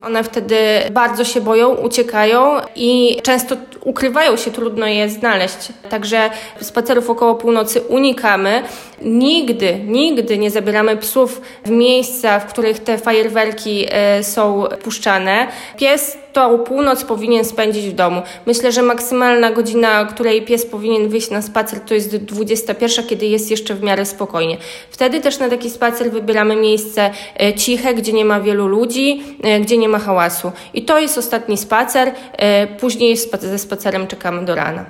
One wtedy bardzo się boją, uciekają i często ukrywają się, trudno je znaleźć. Także spacerów około północy unikamy. Nigdy nie zabieramy psów w miejsca, w których te fajerwerki są puszczane. Pies tą północ powinien spędzić w domu. Myślę, że maksymalna godzina, której pies powinien wyjść na spacer, to jest 21, kiedy jest jeszcze w miarę spokojnie. Wtedy też na taki spacer wybieramy miejsce ciche, gdzie nie ma wielu ludzi, gdzie nie ma hałasu. I to jest ostatni spacer, później ze spacerem czekamy do rana.